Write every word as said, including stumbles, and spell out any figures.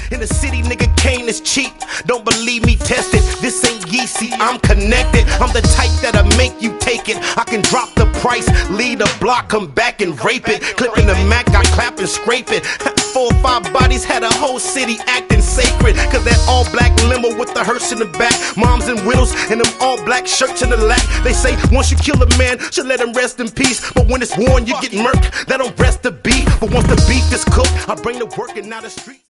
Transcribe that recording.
In the city, nigga, cane is cheap. Don't believe me, test it. This ain't Yeezy, I'm connected. I'm the type that'll make you take it. I can drop the price, lead a block, come back and rape it. Clipping the Mac, I clap and scrape it. Four or five bodies had a whole city acting sacred. Cause that all black limo with the hearse in the back, moms and widows and them all black shirts in the lap. They say once you kill a man, should let him rest in peace. But when it's war and you get murked, that don't rest the beef. But once the beef is cooked, I bring the work and not the street.